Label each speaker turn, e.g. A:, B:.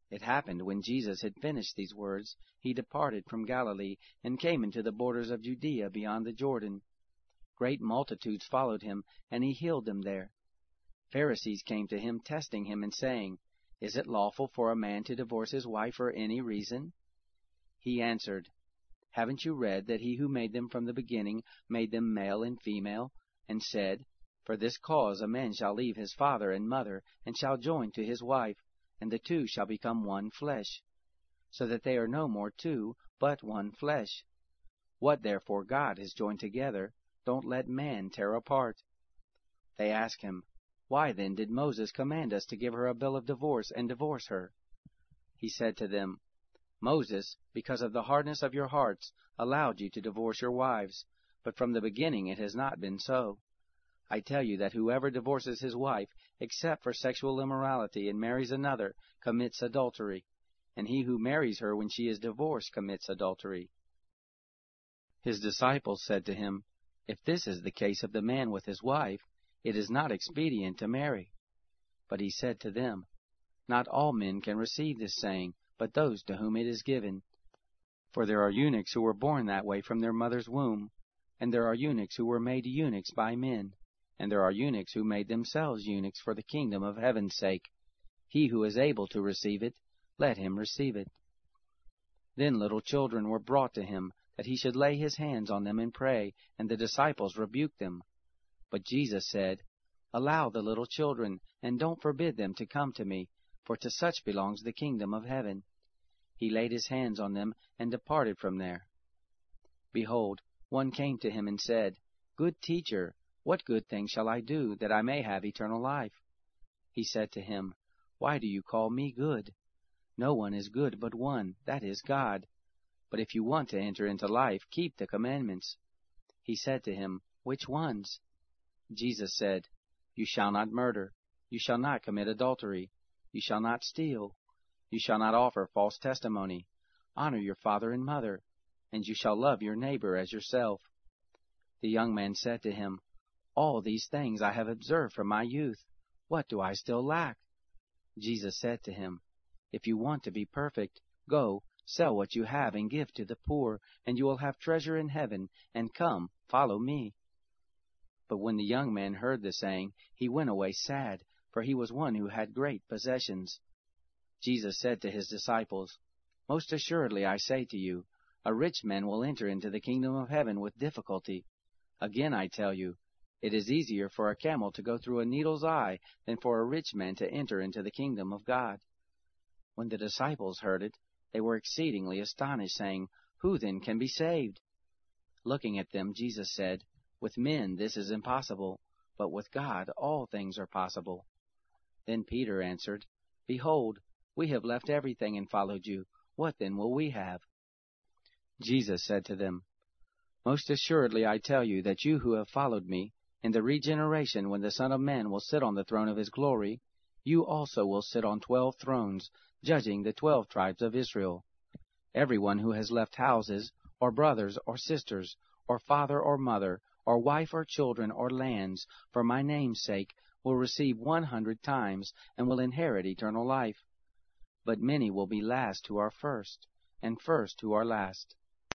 A: It happened, when Jesus had finished these words, he departed from Galilee, and came into the borders of Judea beyond the Jordan. Great multitudes followed him, and he healed them there. Pharisees came to him, testing him, and saying, Is it lawful for a man to divorce his wife for any reason? He answered, Haven't you read that he who made them from the beginning made them male and female, and said, For this cause a man shall leave his father and mother, and shall join to his wife, and the two shall become one flesh, so that they are no more two, but one flesh. What therefore God has joined together, don't let man tear apart. They asked him, Why then did Moses command us to give her a bill of divorce and divorce her? He said to them, Moses, because of the hardness of your hearts, allowed you to divorce your wives, but from the beginning it has not been so. I tell you that whoever divorces his wife, except for sexual immorality, and marries another, commits adultery, and he who marries her when she is divorced commits adultery. His disciples said to him, If this is the case of the man with his wife, it is not expedient to marry. But he said to them, Not all men can receive this saying, but those to whom it is given. For there are eunuchs who were born that way from their mother's womb, and there are eunuchs who were made eunuchs by men, and there are eunuchs who made themselves eunuchs for the kingdom of heaven's sake. He who is able to receive it, let him receive it. Then little children were brought to him, that he should lay his hands on them and pray, and the disciples rebuked them. But Jesus said, Allow the little children, and don't forbid them to come to me, for to such belongs the kingdom of heaven. He laid his hands on them, and departed from there. Behold, one came to him and said, Good teacher, what good thing shall I do, that I may have eternal life? He said to him, Why do you call me good? No one is good but one, that is God. But if you want to enter into life, keep the commandments. He said to him, Which ones? Jesus said, You shall not murder, you shall not commit adultery, you shall not steal, you shall not offer false testimony, honor your father and mother, and you shall love your neighbor as yourself. The young man said to him, All these things I have observed from my youth. What do I still lack? Jesus said to him, If you want to be perfect, go, sell what you have and give to the poor, and you will have treasure in heaven, and come, follow me. But when the young man heard the saying, he went away sad, for he was one who had great possessions. Jesus said to his disciples, Most assuredly I say to you, a rich man will enter into the kingdom of heaven with difficulty. Again I tell you, it is easier for a camel to go through a needle's eye than for a rich man to enter into the kingdom of God. When the disciples heard it, they were exceedingly astonished, saying, Who then can be saved? Looking at them, Jesus said, With men this is impossible, but with God all things are possible. Then Peter answered, Behold, we have left everything and followed you. What then will we have? Jesus said to them, Most assuredly I tell you that you who have followed me, in the regeneration when the Son of Man will sit on the throne of his glory, you also will sit on 12 thrones, judging the 12 tribes of Israel. Everyone who has left houses, or brothers, or sisters, or father or mother, or wife or children, or lands, for my name's sake, will receive 100 times, and will inherit eternal life. But many will be last who are first, and first who are last.